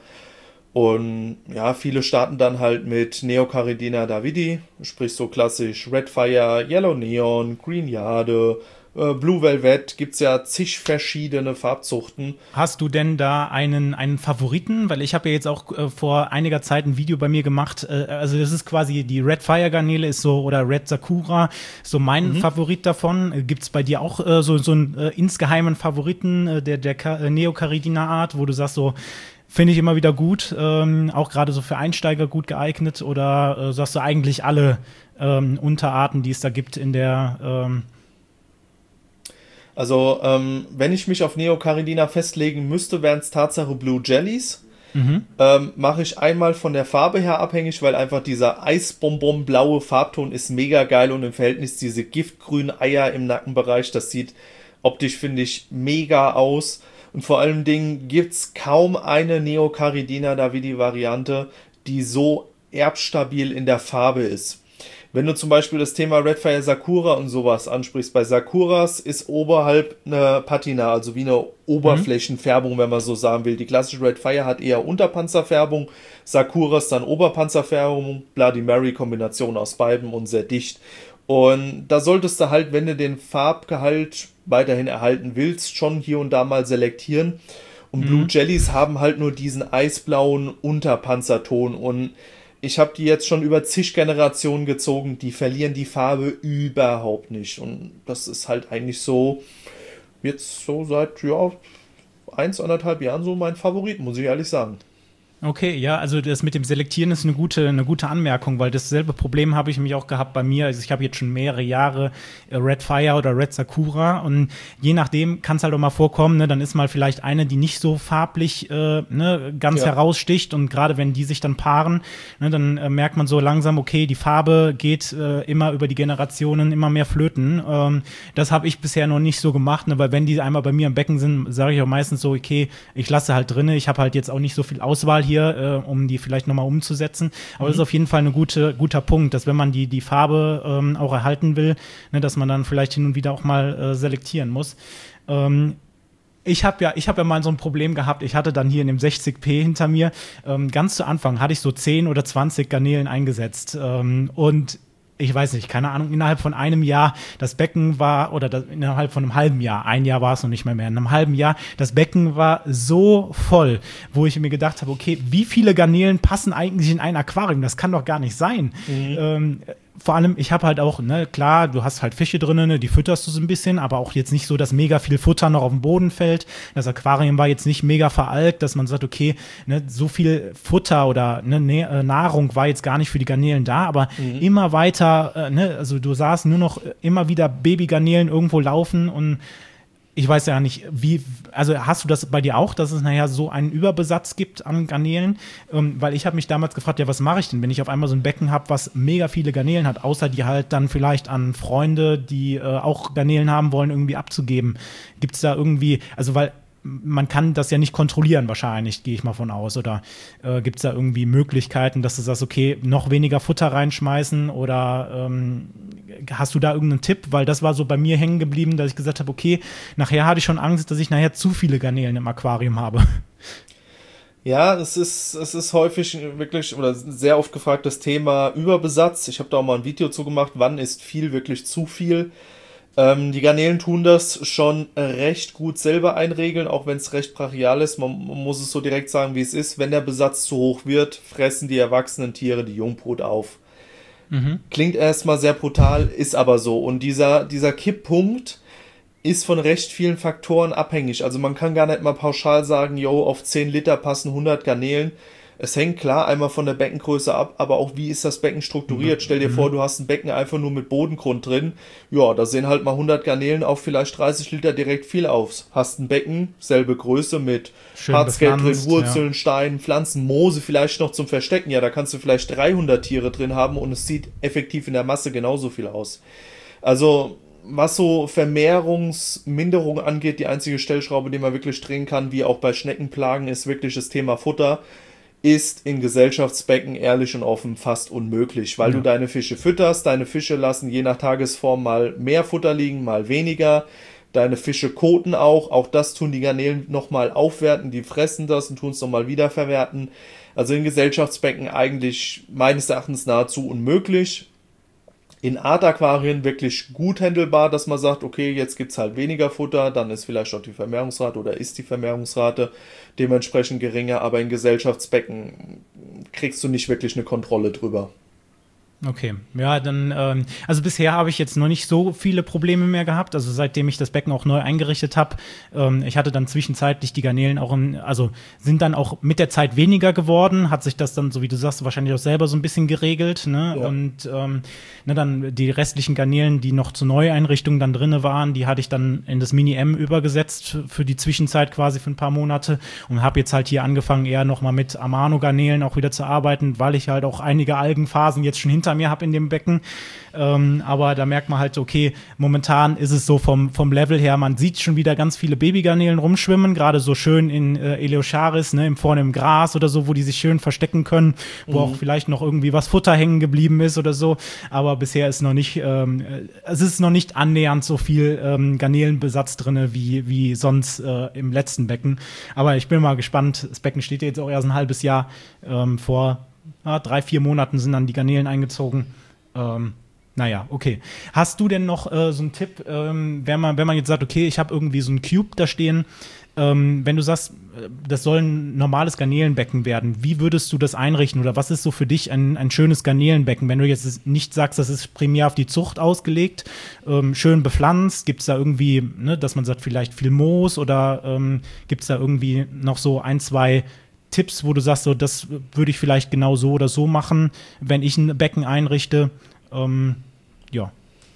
[SPEAKER 2] Und ja, viele starten dann halt mit Neocaridina davidi, sprich so klassisch Redfire, Yellow Neon, Green Jade, Blue Velvet, gibt's ja zig verschiedene Farbzuchten.
[SPEAKER 1] Hast du denn da einen Favoriten? Weil ich habe ja jetzt auch vor einiger Zeit ein Video bei mir gemacht. Also das ist quasi die Red Fire Garnele ist so oder Red Sakura, so mein Favorit davon. Gibt's bei dir auch so einen insgeheimen Favoriten der Neocaridina Art, wo du sagst so, finde ich immer wieder gut, auch gerade so für Einsteiger gut geeignet oder sagst du eigentlich alle Unterarten, die es da gibt in der
[SPEAKER 2] Also, wenn ich mich auf Neocaridina festlegen müsste, wären es Tatsache Blue Jellies. Mache ich einmal von der Farbe her abhängig, weil einfach dieser Eisbonbon-blaue Farbton ist mega geil und im Verhältnis diese giftgrünen Eier im Nackenbereich, das sieht optisch, finde ich, mega aus. Und vor allen Dingen gibt es kaum eine Neocaridina Davidi-Variante, die so erbstabil in der Farbe ist. Wenn du zum Beispiel das Thema Redfire Sakura und sowas ansprichst, bei Sakuras ist oberhalb eine Patina, also wie eine Oberflächenfärbung, wenn man so sagen will. Die klassische Redfire hat eher Unterpanzerfärbung, Sakuras dann Oberpanzerfärbung, Bloody Mary Kombination aus beiden und sehr dicht. Und da solltest du halt, wenn du den Farbgehalt weiterhin erhalten willst, schon hier und da mal selektieren. Und Blue Jellies haben halt nur diesen eisblauen Unterpanzerton und ich habe die jetzt schon über zig Generationen gezogen, die verlieren die Farbe überhaupt nicht. Und das ist halt eigentlich so, jetzt so seit, 1,5 Jahren so mein Favorit, muss ich ehrlich sagen.
[SPEAKER 1] Okay, ja, also das mit dem Selektieren ist eine gute Anmerkung, weil dasselbe Problem habe ich nämlich auch gehabt bei mir. Also ich habe jetzt schon mehrere Jahre Red Fire oder Red Sakura und je nachdem kann es halt auch mal vorkommen, ne, dann ist mal vielleicht eine, die nicht so farblich ganz heraussticht und gerade wenn die sich dann paaren, ne, dann merkt man so langsam, okay, die Farbe geht immer über die Generationen immer mehr flöten. Das habe ich bisher noch nicht so gemacht, ne, weil wenn die einmal bei mir im Becken sind, sage ich auch meistens so, okay, ich lasse halt drinne, ich habe halt jetzt auch nicht so viel Auswahl hier, um die vielleicht nochmal umzusetzen. Aber das ist auf jeden Fall ein guter Punkt, dass wenn man die Farbe auch erhalten will, ne, dass man dann vielleicht hin und wieder auch mal selektieren muss. Ich hab ja mal so ein Problem gehabt, ich hatte dann hier in dem 60p hinter mir, ganz zu Anfang hatte ich so 10 oder 20 Garnelen eingesetzt und ich weiß nicht, keine Ahnung, innerhalb von einem Jahr das Becken war, innerhalb von einem halben Jahr, ein Jahr war es noch nicht mehr, in einem halben Jahr, das Becken war so voll, wo ich mir gedacht habe, okay, wie viele Garnelen passen eigentlich in ein Aquarium? Das kann doch gar nicht sein. Vor allem, ich habe halt auch, ne, klar, du hast halt Fische drinnen, ne, die fütterst du so ein bisschen, aber auch jetzt nicht so, dass mega viel Futter noch auf den Boden fällt. Das Aquarium war jetzt nicht mega veralkt, dass man sagt, okay, ne, so viel Futter oder Nahrung war jetzt gar nicht für die Garnelen da, aber immer weiter, also du sahst nur noch immer wieder Babygarnelen irgendwo laufen und ich weiß ja nicht, also hast du das bei dir auch, dass es nachher so einen Überbesatz gibt an Garnelen? Weil ich habe mich damals gefragt, ja, was mache ich denn, wenn ich auf einmal so ein Becken habe, was mega viele Garnelen hat, außer die halt dann vielleicht an Freunde, die auch Garnelen haben wollen, irgendwie abzugeben. Gibt es da irgendwie, also weil man kann das ja nicht kontrollieren wahrscheinlich, gehe ich mal von aus. Oder gibt es da irgendwie Möglichkeiten, dass du sagst, okay, noch weniger Futter reinschmeißen oder hast du da irgendeinen Tipp? Weil das war so bei mir hängen geblieben, dass ich gesagt habe, okay, nachher hatte ich schon Angst, dass ich nachher zu viele Garnelen im Aquarium habe.
[SPEAKER 2] Ja, es ist häufig wirklich oder sehr oft gefragt das Thema Überbesatz. Ich habe da auch mal ein Video zu gemacht, wann ist viel wirklich zu viel. Die Garnelen tun das schon recht gut selber einregeln, auch wenn es recht brachial ist. Man muss es so direkt sagen, wie es ist. Wenn der Besatz zu hoch wird, fressen die erwachsenen Tiere die Jungbrut auf. Klingt erstmal sehr brutal, ist aber so. Und dieser Kipppunkt ist von recht vielen Faktoren abhängig. Also man kann gar nicht mal pauschal sagen, yo, auf 10 Liter passen 100 Garnelen. Es hängt klar einmal von der Beckengröße ab, aber auch wie ist das Becken strukturiert. Stell dir vor, du hast ein Becken einfach nur mit Bodengrund drin. Ja, da sehen halt mal 100 Garnelen auf vielleicht 30 Liter direkt viel aus. Hast ein Becken, selbe Größe mit Hardscape drin, Wurzeln, Steinen, Pflanzen, Moose vielleicht noch zum Verstecken. Ja, da kannst du vielleicht 300 Tiere drin haben und es sieht effektiv in der Masse genauso viel aus. Also was so Vermehrungsminderung angeht, die einzige Stellschraube, die man wirklich drehen kann, wie auch bei Schneckenplagen, ist wirklich das Thema Futter. Ist in Gesellschaftsbecken ehrlich und offen fast unmöglich, weil du deine Fische fütterst. Deine Fische lassen je nach Tagesform mal mehr Futter liegen, mal weniger. Deine Fische koten auch das tun die Garnelen nochmal aufwerten, die fressen das und tun es nochmal wiederverwerten. Also in Gesellschaftsbecken eigentlich meines Erachtens nahezu unmöglich. In Art-Aquarien wirklich gut handelbar, dass man sagt, okay, jetzt gibt es halt weniger Futter, dann ist vielleicht auch die Vermehrungsrate oder ist die Vermehrungsrate dementsprechend geringer, aber in Gesellschaftsbecken kriegst du nicht wirklich eine Kontrolle drüber.
[SPEAKER 1] Okay, ja, dann, also bisher habe ich jetzt noch nicht so viele Probleme mehr gehabt, also seitdem ich das Becken auch neu eingerichtet habe. Ich hatte dann zwischenzeitlich die Garnelen auch, also sind dann auch mit der Zeit weniger geworden, hat sich das dann, so wie du sagst, wahrscheinlich auch selber so ein bisschen geregelt, ne? Ja. Und dann die restlichen Garnelen, die noch zur Neueinrichtung dann drinne waren, die hatte ich dann in das Mini-M übergesetzt für die Zwischenzeit quasi für ein paar Monate und habe jetzt halt hier angefangen, eher nochmal mit Amano-Garnelen auch wieder zu arbeiten, weil ich halt auch einige Algenphasen jetzt schon hinter mir habe in dem Becken. Aber da merkt man halt, okay, momentan ist es so vom Level her, man sieht schon wieder ganz viele Babygarnelen rumschwimmen, gerade so schön in Eleocharis, ne, vorne im Gras oder so, wo die sich schön verstecken können, wo auch vielleicht noch irgendwie was Futter hängen geblieben ist oder so. Aber bisher ist noch nicht, es ist noch nicht annähernd so viel Garnelenbesatz drin wie sonst im letzten Becken. Aber ich bin mal gespannt. Das Becken steht jetzt auch erst ein halbes Jahr. Vor 3-4 Monaten sind dann die Garnelen eingezogen. Naja, okay. Hast du denn noch so einen Tipp, wenn man jetzt sagt, okay, ich habe irgendwie so einen Cube da stehen, wenn du sagst, das soll ein normales Garnelenbecken werden, wie würdest du das einrichten oder was ist so für dich ein schönes Garnelenbecken, wenn du jetzt nicht sagst, das ist primär auf die Zucht ausgelegt, schön bepflanzt, gibt es da irgendwie, ne, dass man sagt, vielleicht viel Moos oder gibt es da irgendwie noch so 1-2 Tipps, wo du sagst, so, das würde ich vielleicht genau so oder so machen, wenn ich ein Becken einrichte, ja.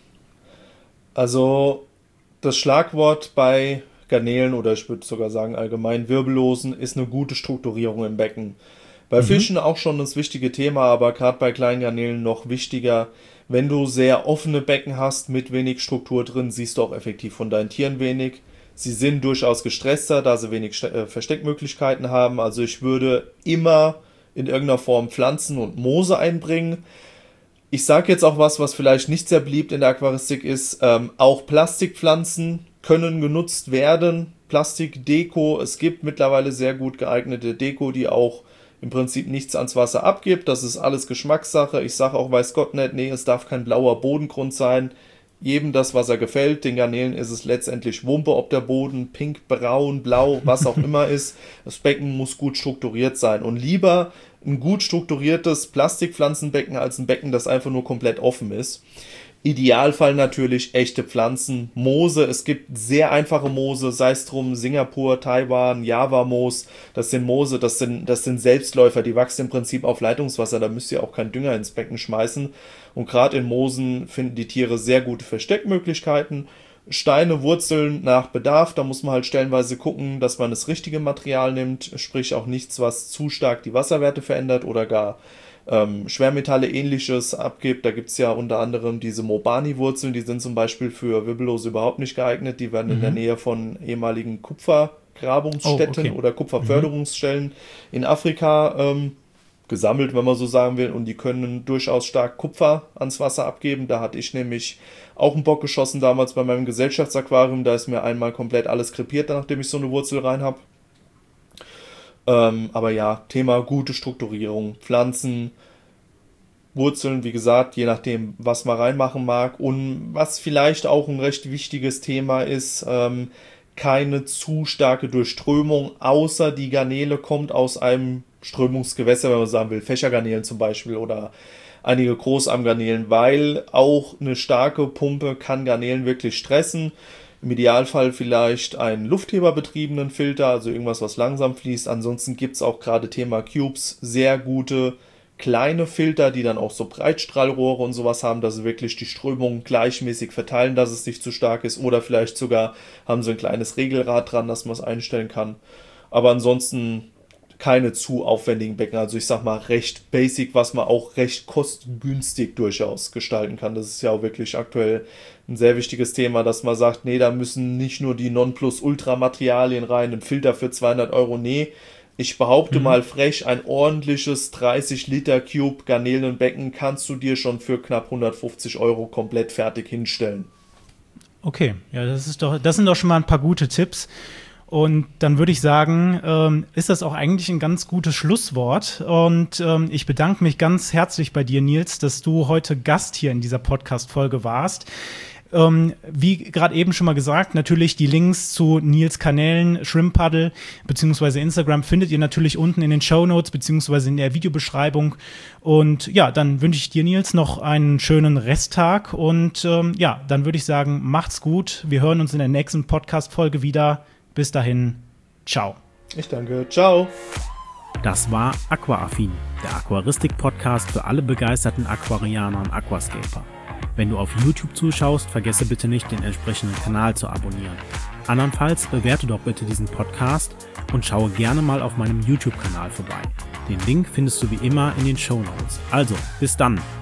[SPEAKER 2] Also das Schlagwort bei Garnelen oder ich würde sogar sagen allgemein Wirbellosen ist eine gute Strukturierung im Becken. Bei Fischen auch schon das wichtige Thema, aber gerade bei kleinen Garnelen noch wichtiger. Wenn du sehr offene Becken hast mit wenig Struktur drin, siehst du auch effektiv von deinen Tieren wenig. Sie sind durchaus gestresster, da sie wenig Versteckmöglichkeiten haben. Also ich würde immer in irgendeiner Form Pflanzen und Moose einbringen. Ich sage jetzt auch was vielleicht nicht sehr beliebt in der Aquaristik ist. Auch Plastikpflanzen können genutzt werden. Plastikdeko. Es gibt mittlerweile sehr gut geeignete Deko, die auch im Prinzip nichts ans Wasser abgibt. Das ist alles Geschmackssache. Ich sage auch, weiß Gott nicht, nee, es darf kein blauer Bodengrund sein. Jedem das, was er gefällt. Den Garnelen ist es letztendlich Wumpe, ob der Boden pink, braun, blau, was auch immer ist. Das Becken muss gut strukturiert sein. Und lieber ein gut strukturiertes Plastikpflanzenbecken als ein Becken, das einfach nur komplett offen ist. Idealfall natürlich echte Pflanzen, Moose. Es gibt sehr einfache Moose, sei es drum Singapur, Taiwan, Java-Moos. Das sind Moose, das sind Selbstläufer, die wachsen im Prinzip auf Leitungswasser. Da müsst ihr auch keinen Dünger ins Becken schmeißen. Und gerade in Moosen finden die Tiere sehr gute Versteckmöglichkeiten. Steine, Wurzeln nach Bedarf, da muss man halt stellenweise gucken, dass man das richtige Material nimmt, sprich auch nichts, was zu stark die Wasserwerte verändert oder gar Schwermetalle ähnliches abgibt. Da gibt es ja unter anderem diese Mobani-Wurzeln, die sind zum Beispiel für Wirbellose überhaupt nicht geeignet. Die werden in der Nähe von ehemaligen Kupfergrabungsstätten oder Kupferförderungsstellen in Afrika gesammelt, wenn man so sagen will, und die können durchaus stark Kupfer ans Wasser abgeben. Da hatte ich nämlich auch einen Bock geschossen damals bei meinem Gesellschaftsaquarium. Da ist mir einmal komplett alles krepiert, nachdem ich so eine Wurzel rein habe. Aber ja, Thema gute Strukturierung, Pflanzen, Wurzeln, wie gesagt, je nachdem, was man reinmachen mag. Und was vielleicht auch ein recht wichtiges Thema ist, keine zu starke Durchströmung, außer die Garnele kommt aus einem Strömungsgewässer, wenn man sagen will, Fächergarnelen zum Beispiel oder einige Großarmgarnelen, weil auch eine starke Pumpe kann Garnelen wirklich stressen. Im Idealfall vielleicht einen luftheberbetriebenen Filter, also irgendwas, was langsam fließt. Ansonsten gibt es auch gerade Thema Cubes sehr gute kleine Filter, die dann auch so Breitstrahlrohre und sowas haben, dass sie wirklich die Strömung gleichmäßig verteilen, dass es nicht zu stark ist. Oder vielleicht sogar haben sie ein kleines Regelrad dran, dass man es einstellen kann. Aber ansonsten keine zu aufwendigen Becken. Also ich sag mal recht basic, was man auch recht kostengünstig durchaus gestalten kann. Das ist ja auch wirklich aktuell ein sehr wichtiges Thema, dass man sagt, nee, da müssen nicht nur die Nonplusultra-Materialien rein, ein Filter für 200 Euro, nee. Ich behaupte mal frech, ein ordentliches 30 Liter Cube Garnelenbecken kannst du dir schon für knapp 150 Euro komplett fertig hinstellen.
[SPEAKER 1] Okay, ja, das sind doch schon mal ein paar gute Tipps. Und dann würde ich sagen, ist das auch eigentlich ein ganz gutes Schlusswort. Und ich bedanke mich ganz herzlich bei dir, Nils, dass du heute Gast hier in dieser Podcast-Folge warst. Wie gerade eben schon mal gesagt, natürlich die Links zu Nils Kanälen, Shrimp Puddle beziehungsweise Instagram findet ihr natürlich unten in den Shownotes beziehungsweise in der Videobeschreibung. Und ja, dann wünsche ich dir, Nils, noch einen schönen Resttag und ja, dann würde ich sagen, macht's gut. Wir hören uns in der nächsten Podcast-Folge wieder. Bis dahin, ciao.
[SPEAKER 2] Ich danke, ciao.
[SPEAKER 1] Das war Aquaaffin, der Aquaristik-Podcast für alle begeisterten Aquarianer und Aquascaper. Wenn du auf YouTube zuschaust, vergesse bitte nicht, den entsprechenden Kanal zu abonnieren. Andernfalls bewerte doch bitte diesen Podcast und schaue gerne mal auf meinem YouTube-Kanal vorbei. Den Link findest du wie immer in den Shownotes. Also, bis dann!